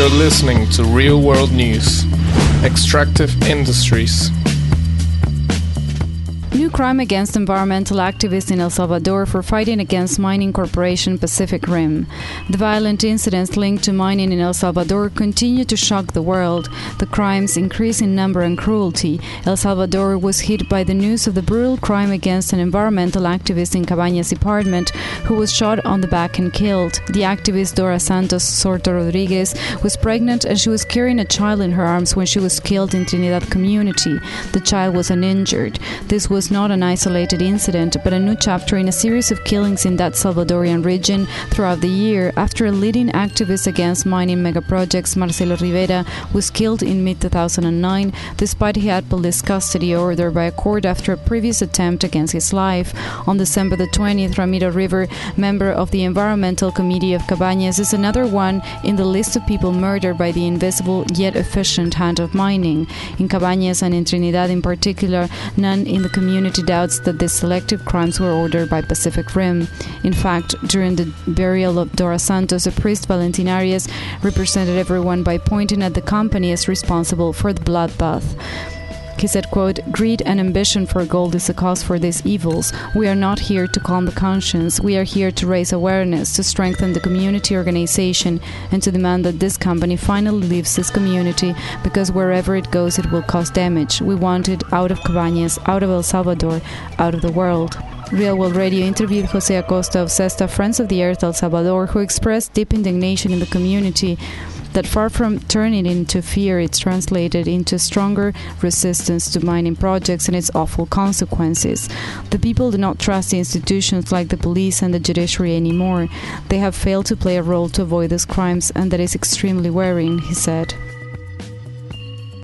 You're listening to Real World News. Extractive Industries. New crime against environmental activists in El Salvador for fighting against mining corporation Pacific Rim. The violent incidents linked to mining in El Salvador continue to shock the world. The crimes increase in number and cruelty. El Salvador was hit by the news of the brutal crime against an environmental activist in Cabañas department who was shot on the back and killed. The activist Dora Santos Sorto Rodriguez was pregnant and she was carrying a child in her arms when she was killed in Trinidad community. The child was uninjured. This was not an isolated incident, but a new chapter in a series of killings in that Salvadorian region throughout the year after a leading activist against mining megaprojects, Marcelo Rivera, was killed in mid-2009 despite he had police custody ordered by a court after a previous attempt against his life. On December the 20th, Ramiro River, member of the Environmental Committee of Cabañas, is another one in the list of people murdered by the invisible yet efficient hand of mining. In Cabañas and in Trinidad in particular, none in the community doubts that these selective crimes were ordered by Pacific Rim. In fact, during the burial of Dora Santos, the priest Valentin Arias represented everyone by pointing at the company as responsible for the bloodbath. He said, quote, "Greed and ambition for gold is the cause for these evils. We are not here to calm the conscience. We are here to raise awareness, to strengthen the community organization, and to demand that this company finally leaves this community because wherever it goes, it will cause damage. We want it out of Cabañas, out of El Salvador, out of the world." Real World Radio interviewed Jose Acosta of CESTA, Friends of the Earth El Salvador, who expressed deep indignation in the community that far from turning into fear, it's translated into stronger resistance to mining projects and its awful consequences. The people do not trust the institutions like the police and the judiciary anymore. They have failed to play a role to avoid these crimes, and that is extremely worrying, he said.